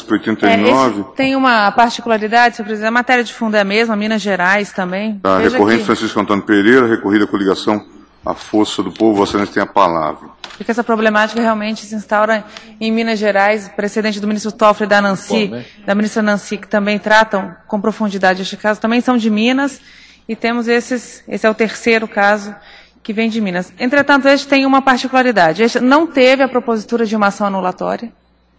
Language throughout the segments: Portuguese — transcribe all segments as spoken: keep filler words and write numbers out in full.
para oitenta e nove. É, tem uma particularidade, senhor presidente, a matéria de fundo é a mesma, Minas Gerais também. Tá, Veja recorrente que... Francisco Antônio Pereira, recorrida à coligação A Força do Povo, Vossa Excelência tem a palavra. Porque essa problemática realmente se instaura em Minas Gerais, precedente do ministro Toffoli e da Nancy, Bom, né? da ministra Nancy, que também tratam com profundidade este caso, também são de Minas, e temos esses, esse é o terceiro caso que vem de Minas. Entretanto, este tem uma particularidade, este não teve a propositura de uma ação anulatória,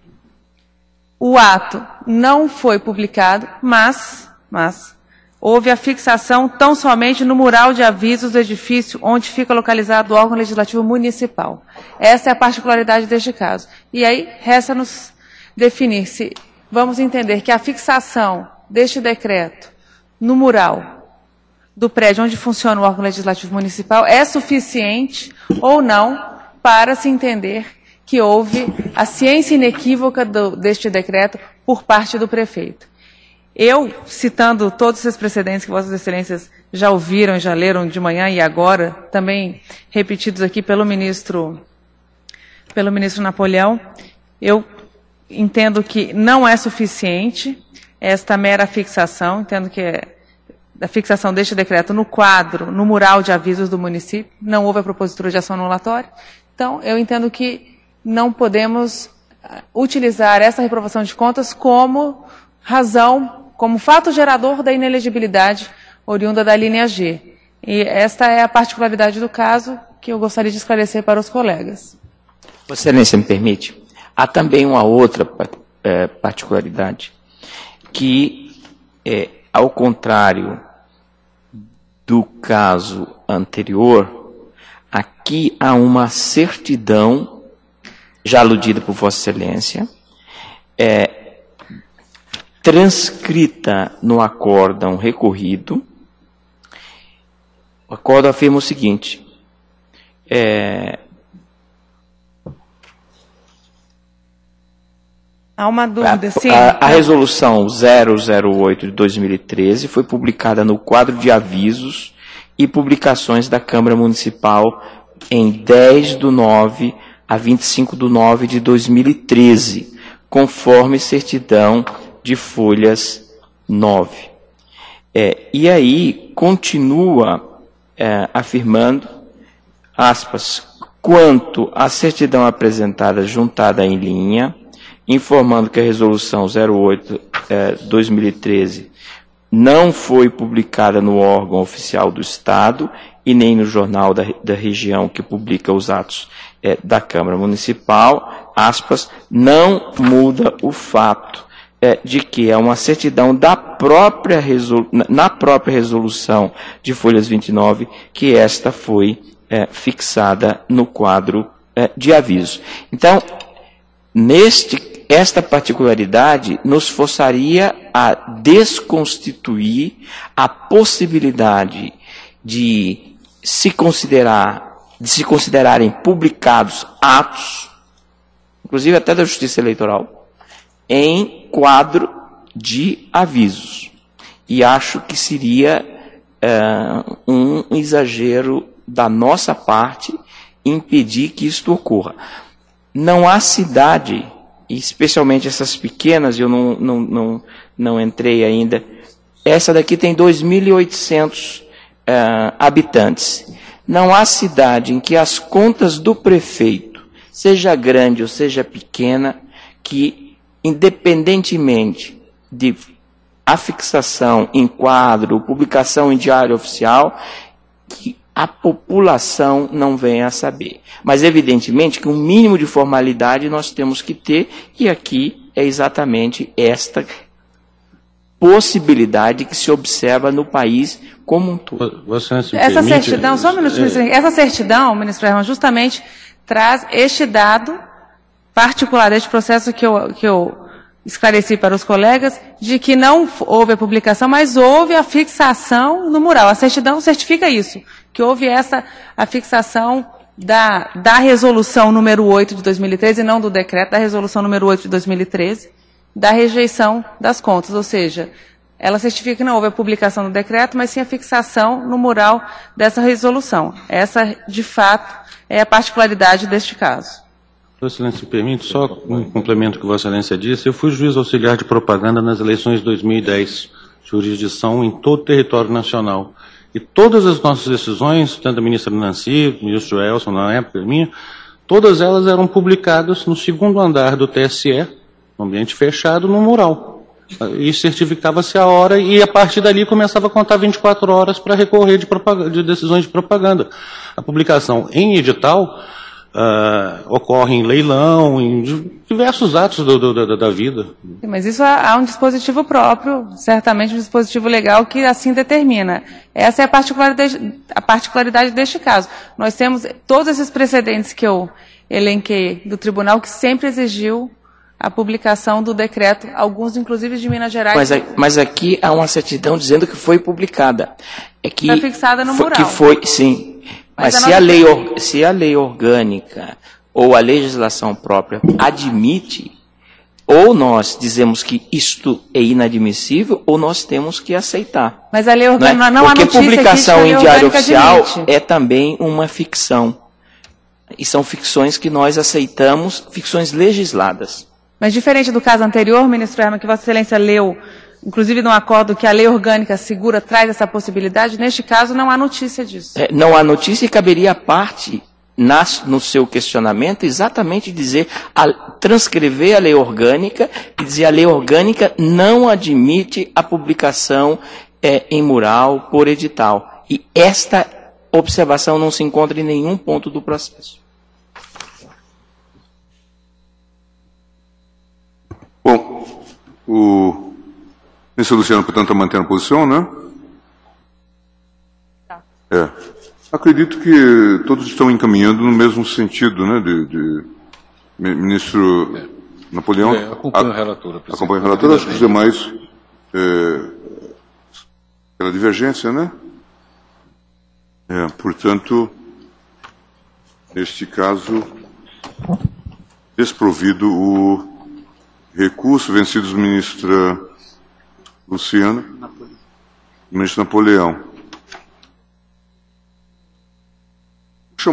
o ato não foi publicado, mas, mas houve a fixação tão somente no mural de avisos do edifício onde fica localizado o órgão legislativo municipal. Essa é a particularidade deste caso. E aí, resta-nos definir se vamos entender que a fixação deste decreto no mural do prédio onde funciona o órgão legislativo municipal é suficiente ou não para se entender que houve a ciência inequívoca do, deste decreto por parte do prefeito. Eu, citando todos esses precedentes que Vossas Excelências já ouviram e já leram de manhã e agora, também repetidos aqui pelo ministro, pelo ministro Napoleão, eu entendo que não é suficiente esta mera fixação, entendo que é da fixação deste decreto no quadro, no mural de avisos do município, não houve a propositura de ação anulatória. Então, eu entendo que não podemos utilizar essa reprovação de contas como razão, como fato gerador da inelegibilidade oriunda da linha G. E esta é a particularidade do caso que eu gostaria de esclarecer para os colegas. Vossa Excelência me permite? Há também uma outra é, particularidade, que, é, ao contrário do caso anterior, aqui há uma certidão já aludida por Vossa Excelência, é, transcrita no acórdão recorrido. O acórdão afirma o seguinte, é, há uma dúvida, a, sim. A, a resolução zero zero oito de dois mil e treze foi publicada no quadro de avisos e publicações da Câmara Municipal em dez do nove a vinte e cinco de nove de dois mil e treze, conforme certidão de folhas nove. É, e aí, continua é, afirmando, aspas, quanto à certidão apresentada juntada em linha, informando que a resolução zero oito de dois mil e treze não foi publicada no órgão oficial do Estado e nem no jornal da, da região que publica os atos é, da Câmara Municipal, aspas, não muda o fato é, de que é uma certidão da própria resolu- na própria resolução de folhas vinte e nove que esta foi é, fixada no quadro é, de aviso. Então, neste, esta particularidade nos forçaria a desconstituir a possibilidade de se considerar, de se considerarem publicados atos, inclusive até da Justiça Eleitoral, em quadro de avisos. E acho que seria uh, um exagero da nossa parte impedir que isto ocorra. Não há cidade, especialmente essas pequenas, eu não, não, não, não entrei ainda, essa daqui tem dois mil e oitocentos uh, habitantes. Não há cidade em que as contas do prefeito, seja grande ou seja pequena, que, independentemente de afixação em quadro, publicação em diário oficial, que a população não venha a saber. Mas, evidentemente, que um mínimo de formalidade nós temos que ter, e aqui é exatamente esta possibilidade que se observa no país como um todo. Você essa permite, certidão, só um minuto, é... essa certidão, ministro Herman, justamente traz este dado particular deste processo que eu, que eu esclareci para os colegas, de que não houve a publicação, mas houve a fixação no mural. A certidão certifica isso, que houve essa a fixação da, da resolução número oito de dois mil e treze, e não do decreto, da resolução número oito de dois mil e treze, da rejeição das contas, ou seja, ela certifica que não houve a publicação do decreto, mas sim a fixação no mural dessa resolução. Essa, de fato, é a particularidade deste caso. Vossa Excelência, se permite, só um complemento que Vossa Excelência disse. Eu fui juiz auxiliar de propaganda nas eleições de dois mil e dez, jurisdição em todo o território nacional. E todas as nossas decisões, tanto da ministra Nancy, do ministro Elson, na época minha, todas elas eram publicadas no segundo andar do T S E, no ambiente fechado, no mural. E certificava-se a hora e a partir dali começava a contar vinte e quatro horas para recorrer de, propaganda, de decisões de propaganda. A publicação em edital uh, ocorre em leilão, em diversos atos do, do, da, da vida. Mas isso há um dispositivo próprio, certamente um dispositivo legal que assim determina. Essa é a particularidade, a particularidade deste caso. Nós temos todos esses precedentes que eu elenquei do tribunal que sempre exigiu a publicação do decreto, alguns inclusive de Minas Gerais. Mas, mas aqui há uma certidão dizendo que foi publicada. É que está fixada no foi, mural. Que foi, sim. Mas, mas se, a lei, se a lei orgânica ou a legislação própria admite, ou nós dizemos que isto é inadmissível, ou nós temos que aceitar. Mas a lei orgânica não, é? não há Porque notícia publicação aqui de que a lei em diário oficial admite. É também uma ficção. E são ficções que nós aceitamos, ficções legisladas. Mas diferente do caso anterior, ministro Herman, que Vossa Excelência leu, inclusive no acordo que a lei orgânica segura traz essa possibilidade, neste caso não há notícia disso. É, não há notícia e caberia a parte, nas, no seu questionamento, exatamente dizer, a, transcrever a lei orgânica e dizer a lei orgânica não admite a publicação é, em mural por edital. E esta observação não se encontra em nenhum ponto do processo. Bom, o ministro Luciano, portanto, está mantendo a posição, né? Tá. É. Acredito que todos estão encaminhando no mesmo sentido, né, de, de ministro é. Napoleão. É, acompanho a relatora. Acompanho a relatora, acho que os demais, é, pela divergência, né? É, portanto, neste caso, desprovido o recurso vencido do ministro Luciano, ministro Napoleão.